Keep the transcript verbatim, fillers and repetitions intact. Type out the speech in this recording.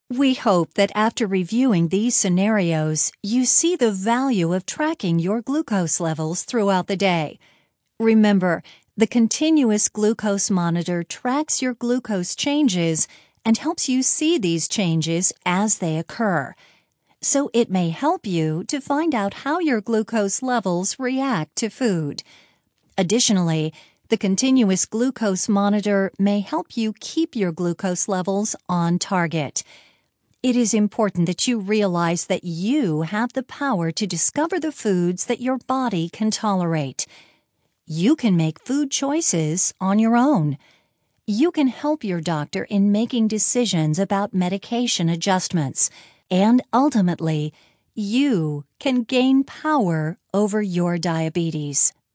We hope that after reviewing these scenarios, you see the value of tracking your glucose levels throughout the day. Remember, the continuous glucose monitor tracks your glucose changes and helps you see these changes as they occur. So it may help you to find out how your glucose levels react to food. Additionally, the continuous glucose monitor may help you keep your glucose levels on target. It is important that you realize that you have the power to discover the foods that your body can tolerate. You can make food choices on your own. You can help your doctor in making decisions about medication adjustments. And ultimately, you can gain power over your diabetes.